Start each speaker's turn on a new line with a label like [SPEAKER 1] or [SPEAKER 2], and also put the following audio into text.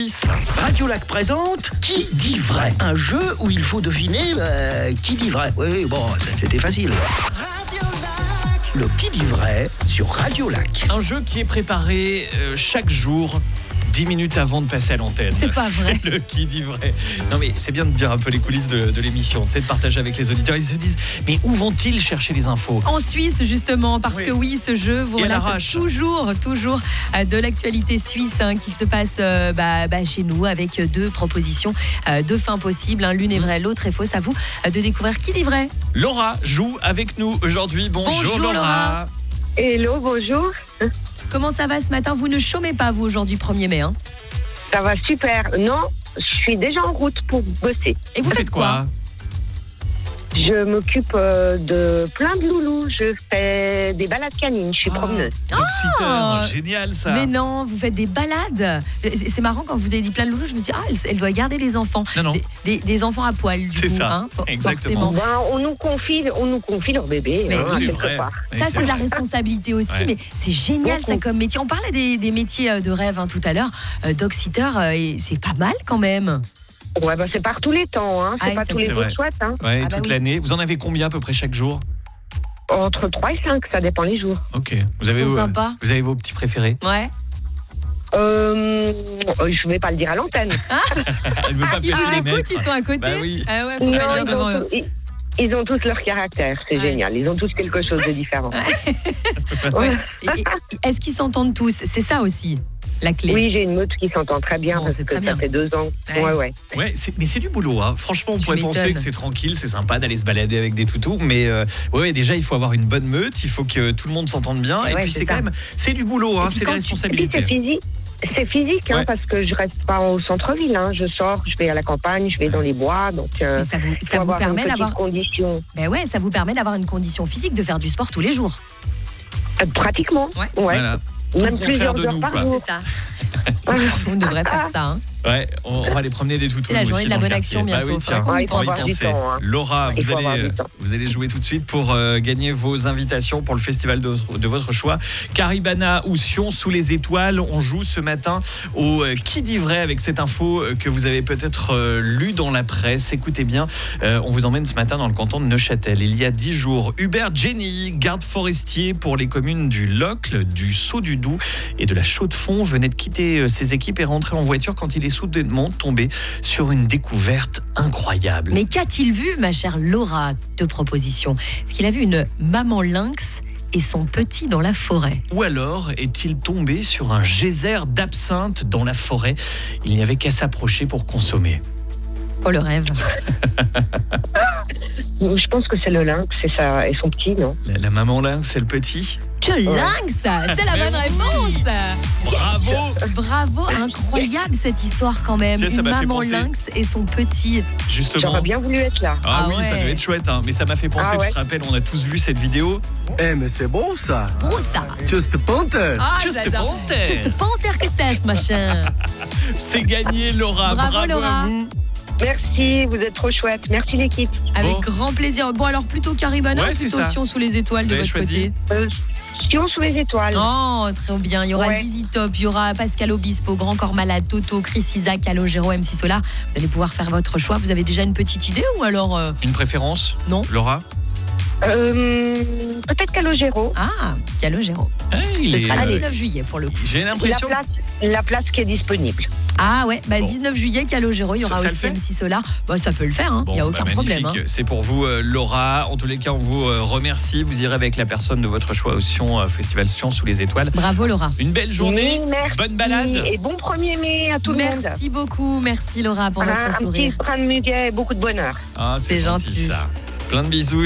[SPEAKER 1] Radio Lac présente Qui dit vrai ? Un jeu où il faut deviner qui dit vrai. Oui, bon, c'était facile. Le Qui dit vrai sur Radio Lac.
[SPEAKER 2] Un jeu qui est préparé chaque jour, 10 minutes avant de passer à l'antenne.
[SPEAKER 3] C'est pas vrai.
[SPEAKER 2] C'est le Qui dit vrai. Non mais c'est bien de dire un peu les coulisses de l'émission, tu sais, de partager avec les auditeurs. Ils se disent, mais où vont-ils chercher les infos ?
[SPEAKER 3] En Suisse, justement, parce que oui, ce jeu vous
[SPEAKER 2] Et
[SPEAKER 3] relate
[SPEAKER 2] l'arrache.
[SPEAKER 3] toujours de l'actualité suisse qui se passe chez nous, avec deux propositions de fins possibles. L'une est vraie, l'autre est fausse. À vous de découvrir qui dit vrai.
[SPEAKER 2] Laura joue avec nous aujourd'hui. Bonjour
[SPEAKER 3] Laura.
[SPEAKER 4] Hello, bonjour.
[SPEAKER 3] Comment ça va ce matin ? Vous ne chômez pas, vous, aujourd'hui, 1er mai.
[SPEAKER 4] Ça va super. Non, je suis déjà en route pour bosser.
[SPEAKER 3] Et vous faites quoi ?
[SPEAKER 4] Je m'occupe de plein de loulous. Je fais des balades canines. Je suis promeneuse.
[SPEAKER 2] Dog-sitter, génial ça.
[SPEAKER 3] Mais non, vous faites des balades. C'est marrant, quand vous avez dit plein de loulous, je me suis dit, elle doit garder les enfants.
[SPEAKER 2] Non.
[SPEAKER 3] Des enfants à poil, du
[SPEAKER 2] C'est
[SPEAKER 3] coup.
[SPEAKER 2] ça, exactement.
[SPEAKER 3] Forcément.
[SPEAKER 4] On nous confie leur bébé.
[SPEAKER 3] Mais
[SPEAKER 2] c'est
[SPEAKER 4] quelque
[SPEAKER 2] vrai.
[SPEAKER 4] part.
[SPEAKER 3] Ça, c'est de la responsabilité aussi,
[SPEAKER 2] Ouais.
[SPEAKER 3] mais c'est génial ça
[SPEAKER 4] Beaucoup.
[SPEAKER 3] comme métier. On parlait des métiers de rêve tout à l'heure. Dog-sitter, c'est pas mal quand même.
[SPEAKER 4] Ouais, c'est par tous les temps. Hein. C'est
[SPEAKER 3] Ah,
[SPEAKER 4] pas
[SPEAKER 3] ça,
[SPEAKER 4] tous
[SPEAKER 3] c'est
[SPEAKER 4] les
[SPEAKER 2] vrai.
[SPEAKER 4] autres chouettes. Hein.
[SPEAKER 2] Ouais,
[SPEAKER 3] Ah bah
[SPEAKER 2] toute
[SPEAKER 3] oui.
[SPEAKER 2] l'année. Vous en avez combien à peu près chaque jour ?
[SPEAKER 4] Entre 3 et 5, ça dépend les jours.
[SPEAKER 2] Ok.
[SPEAKER 3] Ils sont
[SPEAKER 2] Vous
[SPEAKER 3] sympas.
[SPEAKER 2] avez vos petits préférés ?
[SPEAKER 3] Ouais.
[SPEAKER 4] Je vais pas le dire à l'antenne.
[SPEAKER 2] Elle veut pas
[SPEAKER 3] Ils
[SPEAKER 2] fâcher
[SPEAKER 3] vous
[SPEAKER 2] les
[SPEAKER 3] écoutent,
[SPEAKER 2] mecs.
[SPEAKER 3] ils sont à côté.
[SPEAKER 2] Bah oui.
[SPEAKER 3] Ah ouais, faut
[SPEAKER 4] Non,
[SPEAKER 3] pas le dire devant eux.
[SPEAKER 4] ils ont tous leur caractère. C'est
[SPEAKER 3] Ouais.
[SPEAKER 4] génial. Ils ont tous quelque chose de différent.
[SPEAKER 3] Ouais. Et est-ce qu'ils s'entendent tous ? C'est ça aussi, la clé.
[SPEAKER 4] Oui, j'ai une meute qui s'entend très bien
[SPEAKER 3] Bon,
[SPEAKER 4] parce
[SPEAKER 3] c'est
[SPEAKER 4] que
[SPEAKER 3] très bien.
[SPEAKER 4] ça fait 2 ans.
[SPEAKER 3] Ouais.
[SPEAKER 4] Ouais.
[SPEAKER 2] Ouais, mais c'est du boulot. Hein. Franchement, on pourrait penser
[SPEAKER 3] m'étonnes.
[SPEAKER 2] que c'est tranquille, c'est sympa d'aller se balader avec des toutous, mais déjà il faut avoir une bonne meute, il faut que tout le monde s'entende bien, et
[SPEAKER 4] Ouais,
[SPEAKER 2] puis
[SPEAKER 4] c'est
[SPEAKER 2] c'est
[SPEAKER 4] ça.
[SPEAKER 2] quand même, c'est du boulot, hein,
[SPEAKER 3] puis
[SPEAKER 2] c'est des
[SPEAKER 3] quand
[SPEAKER 4] Et puis
[SPEAKER 2] responsabilités.
[SPEAKER 4] c'est physique. C'est physique,
[SPEAKER 2] Ouais.
[SPEAKER 4] parce que je reste pas au centre-ville. Hein. Je sors, je vais à la campagne, je vais dans les bois. Donc,
[SPEAKER 3] Mais ça vous
[SPEAKER 4] faut avoir
[SPEAKER 3] permet
[SPEAKER 4] une petite
[SPEAKER 3] d'avoir.
[SPEAKER 4] condition.
[SPEAKER 3] Ben ouais, ça vous permet d'avoir une condition physique, de faire du sport tous les jours.
[SPEAKER 4] Pratiquement.
[SPEAKER 3] Ouais.
[SPEAKER 2] Voilà. Tout le
[SPEAKER 4] Même
[SPEAKER 2] contraire
[SPEAKER 4] plusieurs
[SPEAKER 2] de
[SPEAKER 4] heures
[SPEAKER 2] nous,
[SPEAKER 4] par
[SPEAKER 2] quoi.
[SPEAKER 4] jour.
[SPEAKER 3] C'est ça. On devrait faire ça. Hein.
[SPEAKER 2] Ouais, on va aller promener des toutous.
[SPEAKER 3] C'est la
[SPEAKER 2] nous
[SPEAKER 3] journée
[SPEAKER 2] aussi
[SPEAKER 3] de la
[SPEAKER 2] dans le
[SPEAKER 3] bonne
[SPEAKER 2] quartier.
[SPEAKER 3] action
[SPEAKER 2] Bah
[SPEAKER 3] bientôt.
[SPEAKER 2] oui, tiens,
[SPEAKER 3] Faudrait qu'on y
[SPEAKER 4] il faut
[SPEAKER 2] on va y
[SPEAKER 4] avoir du
[SPEAKER 2] penser.
[SPEAKER 4] temps, hein.
[SPEAKER 2] Laura,
[SPEAKER 4] Il faut avoir du temps.
[SPEAKER 2] vous allez jouer tout de suite pour gagner vos invitations pour le festival de votre choix. Caribana ou Sion sous les étoiles. On joue ce matin au Qui dit vrai avec cette info que vous avez peut-être lue dans la presse. Écoutez bien, on vous emmène ce matin dans le canton de Neuchâtel. Il y a 10 jours, Hubert Jenny, garde forestier pour les communes du Locle, du Saut-du-Doubs et de la Chaux-de-Fonds, venait de quitter ses équipes et rentrer en voiture quand il est soudainement tombé sur une découverte incroyable.
[SPEAKER 3] Mais qu'a-t-il vu, ma chère Laura ? Deux propositions. Est-ce qu'il a vu une maman lynx et son petit dans la forêt ?
[SPEAKER 2] Ou alors est-il tombé sur un geyser d'absinthe dans la forêt ? Il n'y avait qu'à s'approcher pour consommer.
[SPEAKER 3] Oh, le rêve.
[SPEAKER 4] Je pense que c'est le lynx et son petit, non?
[SPEAKER 2] La maman lynx, c'est le petit.
[SPEAKER 3] Que lynx ! C'est la
[SPEAKER 2] Mais
[SPEAKER 3] bonne
[SPEAKER 2] oui.
[SPEAKER 3] réponse.
[SPEAKER 2] Bravo.
[SPEAKER 3] Bravo, incroyable cette histoire quand même.
[SPEAKER 2] Tiens, ça
[SPEAKER 3] Une
[SPEAKER 2] m'a fait
[SPEAKER 3] maman
[SPEAKER 2] penser.
[SPEAKER 3] lynx et son petit.
[SPEAKER 2] Justement.
[SPEAKER 4] J'aurais bien voulu être là.
[SPEAKER 2] Ah
[SPEAKER 3] Ah
[SPEAKER 2] oui, ça
[SPEAKER 3] ouais.
[SPEAKER 2] devait être chouette, hein. Mais ça m'a fait penser,
[SPEAKER 4] Ah ouais.
[SPEAKER 2] tu te rappelles, on a tous vu cette vidéo.
[SPEAKER 5] Eh, mais c'est beau ça!
[SPEAKER 3] Oh ça.
[SPEAKER 5] Just a Panther!
[SPEAKER 3] Ah,
[SPEAKER 2] Just a
[SPEAKER 3] j'adore.
[SPEAKER 2] Panther.
[SPEAKER 3] Just a Panther que c'est ce machin.
[SPEAKER 2] C'est gagné, Laura.
[SPEAKER 3] Bravo, Laura.
[SPEAKER 2] à vous.
[SPEAKER 4] Merci, vous êtes trop chouette. Merci l'équipe.
[SPEAKER 3] Avec
[SPEAKER 2] Bon.
[SPEAKER 3] grand plaisir. Bon, alors plutôt Caribana
[SPEAKER 2] Ouais,
[SPEAKER 3] ou
[SPEAKER 2] c'est
[SPEAKER 3] plutôt
[SPEAKER 2] ça.
[SPEAKER 3] Sion sous les étoiles de
[SPEAKER 2] Vous avez
[SPEAKER 3] votre
[SPEAKER 2] choisi.
[SPEAKER 3] côté ?
[SPEAKER 4] Sion sous les étoiles.
[SPEAKER 3] Oh, très bien. Il y aura
[SPEAKER 4] Ouais.
[SPEAKER 3] Zizi Top, il y aura Pascal Obispo, Grand Corps Malade, Toto, Chris Isaac, Calogero, MC Solar. Vous allez pouvoir faire votre choix. Vous avez déjà une petite idée ou alors
[SPEAKER 2] Une préférence,
[SPEAKER 3] non ?
[SPEAKER 2] Laura?
[SPEAKER 4] Peut-être Calogero.
[SPEAKER 3] Ah, Calogero.
[SPEAKER 2] Il
[SPEAKER 3] Ce
[SPEAKER 2] est-
[SPEAKER 3] sera le 19 juillet pour le coup.
[SPEAKER 2] J'ai l'impression.
[SPEAKER 4] La place qui est disponible.
[SPEAKER 3] Ah ouais,
[SPEAKER 2] Bon.
[SPEAKER 3] 19 juillet, Calogero, il y aura
[SPEAKER 2] Ça le
[SPEAKER 3] aussi
[SPEAKER 2] fait
[SPEAKER 3] MC Solar. Bah, ça peut le faire, il
[SPEAKER 2] Bon,
[SPEAKER 3] n'y a aucun problème.
[SPEAKER 2] magnifique. C'est pour vous, Laura. En tous les cas, on vous remercie. Vous irez avec la personne de votre choix au Sion, Festival Sion sous les étoiles.
[SPEAKER 3] Bravo Laura.
[SPEAKER 2] Une belle journée,
[SPEAKER 4] Merci.
[SPEAKER 2] bonne balade.
[SPEAKER 4] Et bon 1er mai à tout le monde.
[SPEAKER 3] Merci beaucoup, merci Laura pour
[SPEAKER 4] Un
[SPEAKER 3] votre
[SPEAKER 4] petit
[SPEAKER 3] sourire.
[SPEAKER 4] train de muguet et beaucoup de bonheur.
[SPEAKER 2] Ah,
[SPEAKER 3] C'est gentil.
[SPEAKER 2] ça. Plein de bisous.